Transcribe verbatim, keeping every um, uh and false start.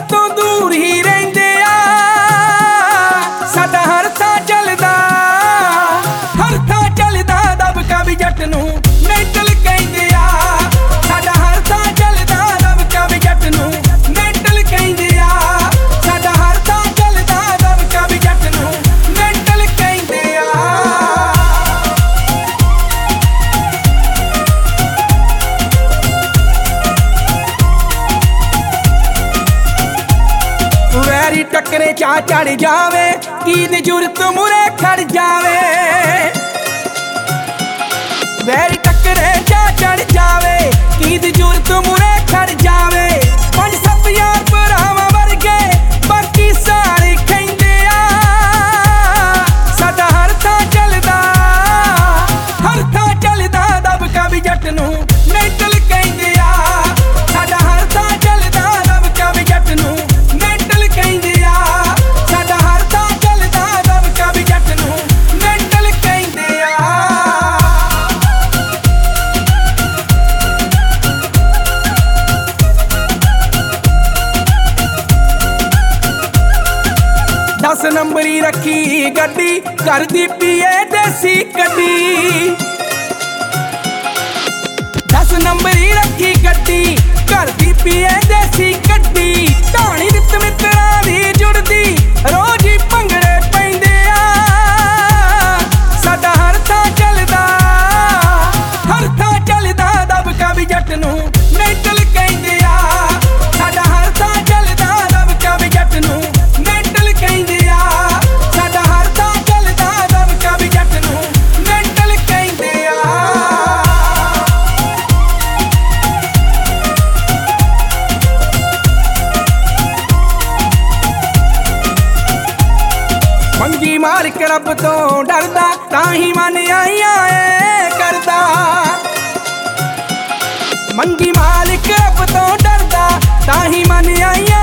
ਸਾਤੋਂ ਦੂਰ ਹੀ ਰਹਿੰਦੇ ਆ ਸਾਡਾ ਹਰ ਥਾਂ ਚੱਲਦਾ ਹਰ ਥਾਂ ਚੱਲਦਾ ਦਬਕਾ ਵੀ ਜੱਟ ਨੂੰ ਮੈਂਟਲ ਕਹਿੰਦੇ ਆ ਸਾਡਾ ਹਰ ਥਾਂ ਚੱਲਦਾ ਦਬਕਾ ਵੀ ਜੱਟ ਨੂੰ ਮੈਂਟਲ ਕਹਿੰਦੇ ਆ ਸਾਡਾ ਹਰ ਥਾਂ ਚੱਲਦਾ ਦਬਕਾ ਵੀ ਜੱਟ ਨੂੰ ਮੈਂਟਲ ਕਹਿੰਦੇ ਆ ਵੈਰੀ ਟੱਕਰੇ ਚਾ ਚੜ ਜਾਵੇ ਕੀ ਦੀ ਜ਼ਰੂਰਤ ਮੁਰੇ ਖੜ ਜਾਵੇ ਵੈਰੀ ਟੱਕਰੇ ਚਾ ਚੜ ਜਾਵੇ ਕੀ ਦੀ ਜ਼ਰੂਰਤ ਮੁਰੇ ਖੜ ਜਾਵੇ ਪੰਜ ਸੱਤ ਯਾਰ ਭਰਾਵਾਂ ਵਰਗੇ ਬਾਕੀ ਸਾਰੇ ਕਹਿੰਦੇ ਆ ਸਾਡਾ ਹਰ ਥਾਂ ਚੱਲਦਾ ਹਰ ਥਾਂ ਚੱਲਦਾ ਦਬਕਾ ਵੀ ਜੱਟ ਨੂੰ ਮੈਂਟਲ ਕਹਿੰਦੇ ਆ ਸਾਡਾ ਹਰ ਥਾਂ ਚੱਲਦਾ ਦਬਕਾ ਵੀ ਜੱਟ ਨੂੰ ਮੈਂਟਲ ਕਹਿੰਦੇ ਆ ਸਾਡਾ ਹਰ ਥਾਂ ਚੱਲਦਾ ਦਬਕਾ ਵੀ ਜੱਟ ਨੂੰ ਮੈਂਟਲ ਕਹਿੰਦੇ ਆ ਦਸ ਨੰਬਰੀ ਰੱਖੀ ਗੱਡੀ ਕਰਦੀ ਪੀਏ ਦੇਸੀ ਗੱਡੀ ਦਸ ਨੰਬਰੀ ਰੱਖੀ ਗੱਡੀ ਕਰਦੀ ਪੀਏ ਦੇਸੀ ਗੱਡੀ ਢਾਣੀ ਰਿਤ ਮਿੱਤਰਾਂ ਦੀ ਜੁੜਦੀ ਰੋਜ਼ ਹੀ ਭੰਗੜੇ ਪੈਂਦੇ ਆ ਸਾਡਾ ਹਰ ਥਾਂ ਚੱਲਦਾ ਹਰ ਥਾਂ ਚੱਲਦਾ ਦਬਕਾ ਵੀ ਜੱਟ ਨੂੰ ਮੈਂਟਲ ਕਹਿੰਦੇ ਆ ਸਾਡਾ ਹਰ ਥਾਂ ਚੱਲਦਾ ਦਬਕਾ ਵੀ ਜੱਟ ਨੂੰ ਮੈਂਟਲ ਕਹਿੰਦੇ ਆ ਸਾਡਾ ਹਰ ਥਾਂ ਚੱਲਦਾ ਦਬਕਾ ਵੀ ਜੱਟ ਨੂੰ ਮੈਂਟਲ ਕਹਿੰਦੇ ਆ ਮੰਗੀ ਮਾਲਕ ਰੱਬ ਤੋਂ ਡਰਦਾ ਤਾਂ ਹੀ ਮਨ ਆਈਆਂ ਏ ਕਰਦਾ ਮੰਗੀ ਮਾਲਕ ਰੱਬ ਤੋਂ ਡਰਦਾ ਤਾਂ ਹੀ ਮਨ ਆਈਆਂ